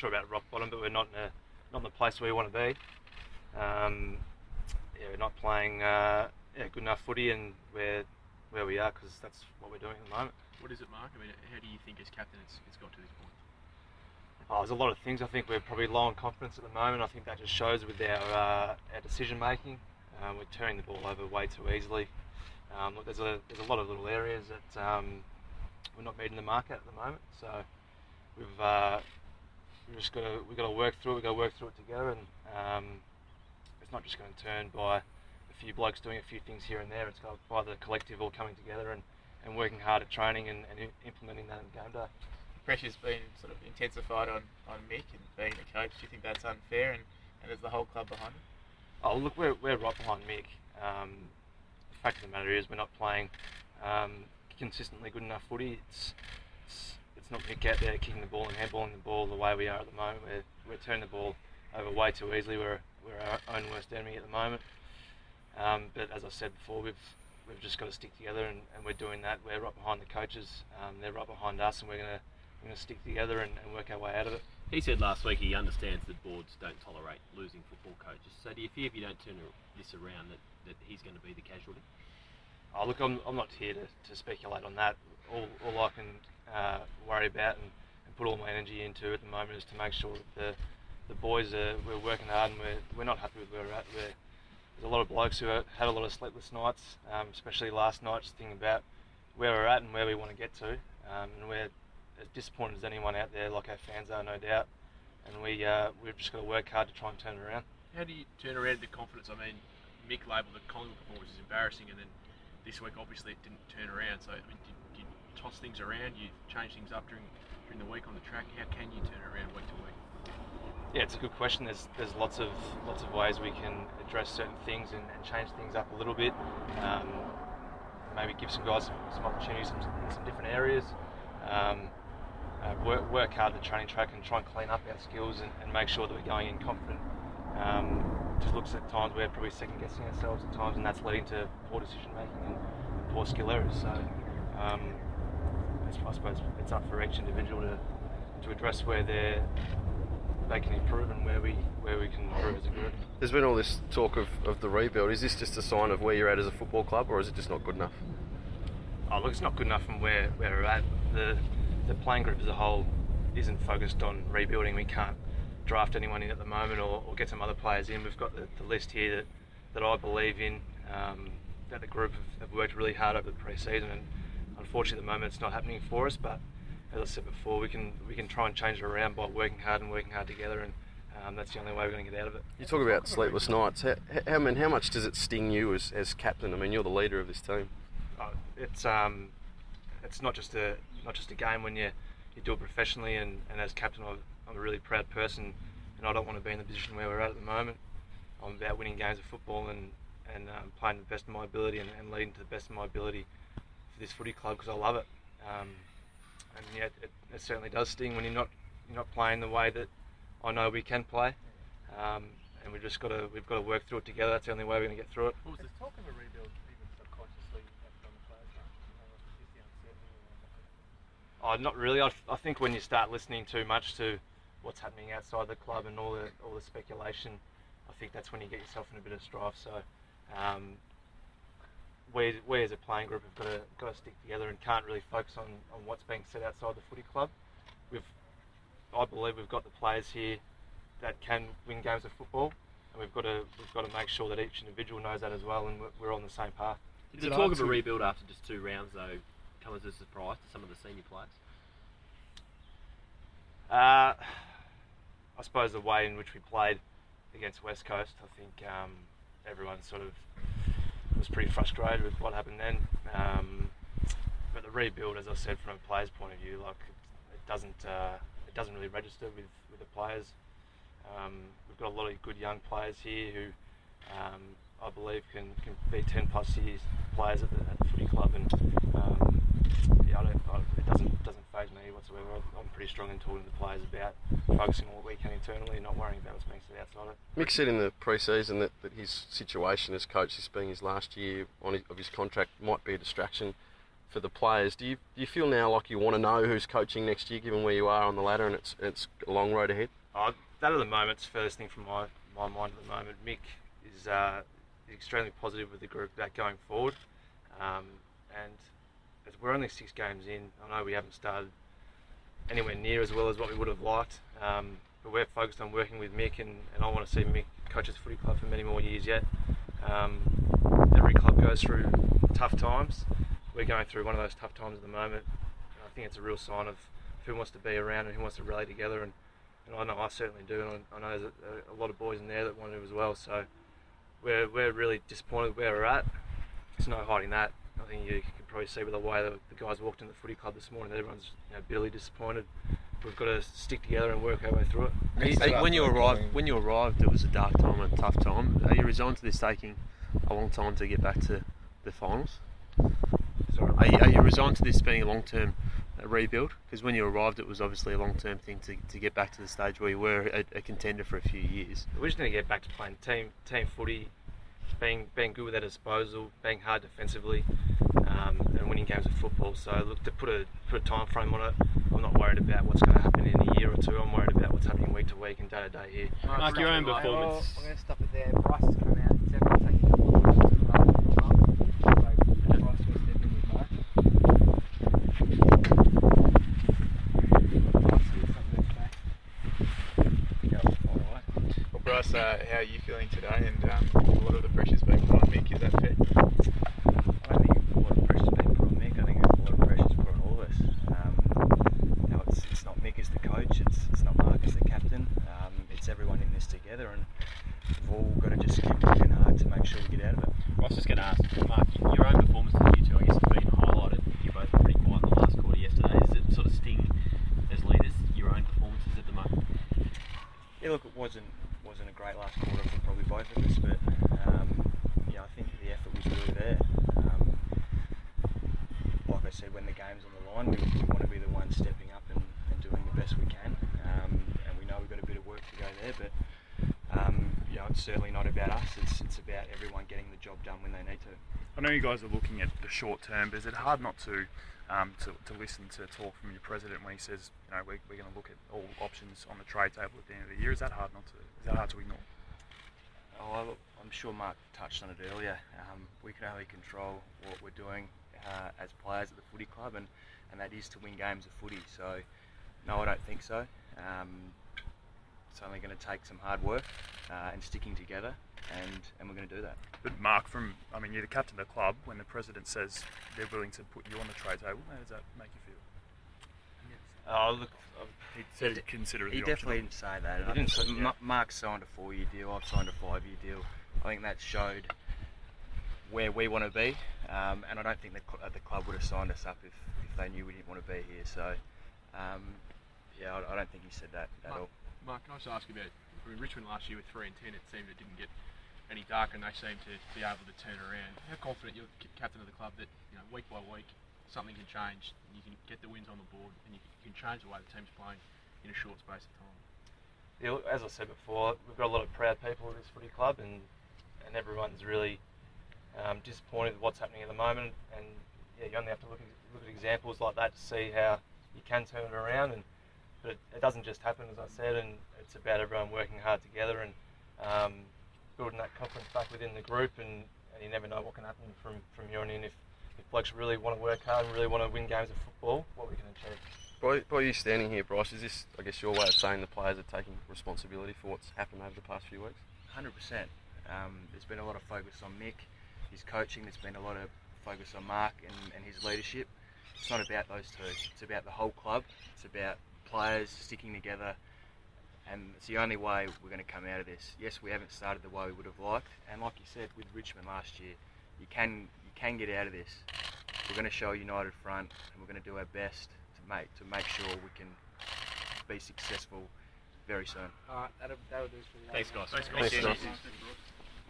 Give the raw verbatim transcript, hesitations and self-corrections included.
sure about rock bottom, but we're not in a, not in the place where we want to be. Um, yeah, we're not playing uh, yeah, good enough footy, and we're where we are because that's what we're doing at the moment. What is it, Mark? I mean, how do you think as captain it's, it's got to this point? Oh, there's a lot of things. I think we're probably low on confidence at the moment. I think that just shows with our uh, our decision making. Um, we're turning the ball over way too easily. Um, look, there's a there's a lot of little areas that um, we're not meeting the mark at at the moment. So we've uh, we've just got to we've got to work through it. We've got to work through it together, and um, it's not just going to turn by a few blokes doing a few things here and there. It's got by the collective all coming together and, and working hard at training and, and implementing that in game day. Pressure's been sort of intensified on, on Mick and being the coach. Do you think that's unfair, and, and is the whole club behind him? Oh, look, we're we're right behind Mick. Um, the fact of the matter is we're not playing um, consistently good enough footy. It's, it's it's not Mick out there kicking the ball and handballing the ball the way we are at the moment. We're we're turning the ball over way too easily. We're we're our own worst enemy at the moment. Um, but as I said before, we've we've just got to stick together, and, and we're doing that. We're right behind the coaches. Um, they're right behind us, and we're gonna we're gonna stick together and, and work our way out of it. He said last week he understands that boards don't tolerate losing football coaches. So do you fear if you don't turn this around that, that he's going to be the casualty? Oh, look, I'm I'm not here to, to speculate on that. All all I can uh, worry about and, and put all my energy into at the moment is to make sure that the the boys are we're working hard, and we're we're not happy with where we're at. We're, there's a lot of blokes who have had a lot of sleepless nights, um, especially last night, just thinking about where we're at and where we want to get to. Um, and we're as disappointed as anyone out there, like our fans are, no doubt. And we uh, we've just got to work hard to try and turn it around. How do you turn around the confidence? I mean, Mick labelled the Collingwood performance as embarrassing, and then this week obviously it didn't turn around. So I mean, did you toss things around? You change things up during during the week on the track. How can you turn it around week to week? Yeah, it's a good question. There's there's lots of lots of ways we can address certain things and, and change things up a little bit. Um, maybe give some guys some, some opportunities in some, in some different areas. Um, uh, work work hard at the training track and try and clean up our skills and, and make sure that we're going in confident. Um, just looks at times we're probably second guessing ourselves at times, and that's leading to poor decision making and, and poor skill errors. So um, I suppose it's up for each individual to to address where they're they can improve and where we where we can improve as a group. There's been all this talk of, of the rebuild. Is this just a sign of where you're at as a football club, or is it just not good enough? Oh, look, it's not good enough from where, where we're at. The the playing group as a whole isn't focused on rebuilding. We can't draft anyone in at the moment or, or get some other players in. We've got the, the list here that, that I believe in, um, that the group have, have worked really hard over the pre-season, and unfortunately at the moment it's not happening for us, but as I said before, we can we can try and change it around by working hard and working hard together, and um, that's the only way we're going to get out of it. You talk about sleepless nights. How, how, I mean, how much does it sting you as, as captain? I mean, you're the leader of this team. Uh, it's um, it's not just a not just a game when you you do it professionally, and, and as captain, I'm, I'm a really proud person, and I don't want to be in the position where we're at at the moment. I'm about winning games of football and and um, playing to the best of my ability and, and leading to the best of my ability for this footy club because I love it. Um, And yeah, it, it certainly does sting when you're not you're not playing the way that I know we can play, um, and we've just got to we've got to work through it together. That's the only way we're going to get through it. What was the talk of a rebuild even subconsciously on the players? Is the uncertainty? Oh, not really. I, I think when you start listening too much to what's happening outside the club and all the all the speculation, I think that's when you get yourself in a bit of strife. So. Um, We, we as a playing group have got to got to stick together and can't really focus on, on what's being said outside the footy club. We've, I believe we've got the players here that can win games of football, and we've got to we've got to make sure that each individual knows that as well, and we're, we're on the same path. Did the talk of a rebuild after just two rounds though come as a surprise to some of the senior players? Uh, I suppose the way in which we played against West Coast, I think um, everyone sort of was pretty frustrated with what happened then. Um, but the rebuild, as I said, from a player's point of view, like it, it doesn't uh, it doesn't really register with, with the players. Um, we've got a lot of good young players here who um, I believe can, can be ten plus years players at the, at the footy club, and um, yeah, I don't, I, it doesn't doesn't faze me whatsoever. I'm, I'm pretty strong in talking to the players about focusing on what we can internally and not worrying about what's being said outside it. Mick said in the pre-season that, that his situation as coach, this being his last year on his, of his contract, might be a distraction for the players. Do you do you feel now like you want to know who's coaching next year, given where you are on the ladder, and it's it's a long road ahead? Oh, that at the moment's first thing from my, my mind at the moment. Mick is uh, extremely positive with the group about going forward, um, and as we're only six games in, I know we haven't started anywhere near as well as what we would have liked, um, but we're focused on working with Mick, and, and I want to see Mick coach this footy club for many more years yet. Um, every club goes through tough times. We're going through one of those tough times at the moment, and I think it's a real sign of who wants to be around and who wants to rally together, and, and I know I certainly do, and I, I know there's a, a lot of boys in there that want to as well, so we're, we're really disappointed where we're at. There's no hiding that. I think you can probably see by the way that the guys walked in the footy club this morning that everyone's, you know, bitterly disappointed. We've got to stick together and work our way through it. Are you, are, when you arrived, when you arrived, it was a dark time and a tough time. Are you resigned to this taking a long time to get back to the finals? Sorry. Are you, are you resigned to this being a long-term uh, rebuild? Because when you arrived, it was obviously a long-term thing to, to get back to the stage where you were a, a contender for a few years. We're just going to get back to playing team team footy, being being good with our disposal, being hard defensively, um, and winning games of football. So look, to put a put a time frame on it, I'm not worried about what's going to happen in a year or two. I'm worried about what's happening week to week and day to day here. Mark, your own Well, performance. I'm going to stop it there. Bryce has come out. He's everyone taking the ball. So Bryce will step in with Mark. Bryce, you got something to say? Well, Bryce, uh, how are you feeling today? And um, a lot of the pressure's been put on Mick. Is that fair? I don't think a lot of pressure's been put on Mick. I think a lot of pressure's put on all of us. Um, you know, it's, it's not Mick as the coach, it's, it's not Mark as the captain. Um, it's everyone in this together, and we've all got to just keep working hard to make sure we get out of it. I was just going to ask, Mark, your own performance this year too, I guess it's been highlighted. You both were pretty quiet in the last quarter yesterday. Does it sort of sting as leaders, your own performances at the moment? Yeah, look, it wasn't wasn't a great last quarter for probably both of us, but um, yeah, I think the effort was really there. Um, like I said, when the game's on the line, we, we want to be the ones stepping up and, and doing the best we can. Um, and we know we've got a bit of work to go there, but um, you know, it's certainly not about us. It's it's about everyone getting the job done when they need to. I know you guys are looking at the short term, but is it hard not to um, to, to listen to talk from your president when he says, you know, we're, we're going to look at all options on the trade table at the end of the year? Is that hard not to? Is that hard to ignore? Oh, look, I'm sure Mark touched on it earlier. Um, we can only control what we're doing uh, as players at the footy club, and, and that is to win games of footy. So, no, I don't think so. Um, it's only going to take some hard work uh, and sticking together, and, and we're going to do that. But Mark, from I mean, you're the captain of the club. When the president says they're willing to put you on the trade table, how does that make you feel? Oh, look, He said he'd consider it He the definitely option. didn't say that. He I didn't think say- Ma- Mark signed a four-year deal. I've signed a five-year deal. I think that showed where we want to be, um, and I don't think the, cl- the club would have signed us up if, if they knew we didn't want to be here. So, um, yeah, I, I don't think he said that at Mark, all. Mark, can I just ask you about I mean, Richmond last year with three and ten? It seemed it didn't get any darker, and they seemed to be able to turn around. How confident you're c- captain of the club that, you know, week by week something can change, and you can get the wins on the board, and you can change the way the team's playing in a short space of time? Yeah, look, as I said before, we've got a lot of proud people at this footy club, and and everyone's really um, disappointed with what's happening at the moment. And yeah, you only have to look at, look at examples like that to see how you can turn it around. And but it, it doesn't just happen, as I said, and it's about everyone working hard together and um, building that confidence back within the group. And, and you never know what can happen from from here on in if if blokes really want to work hard and really want to win games of football, what we can achieve. By, by you standing here, Bryce, is this, I guess, your way of saying the players are taking responsibility for what's happened over the past few weeks? one hundred percent. Um, there's been a lot of focus on Mick, his coaching. There's been a lot of focus on Mark and, and his leadership. It's not about those two. It's about the whole club. It's about players sticking together, and it's the only way we're going to come out of this. Yes, we haven't started the way we would have liked, and like you said with Richmond last year, you can you can get out of this. We're going to show a united front, and we're going to do our best to make to make sure we can be successful very soon. Alright, that'll, that'll do for the Thanks, guys. Thanks, Thanks, guys. guys. Thanks.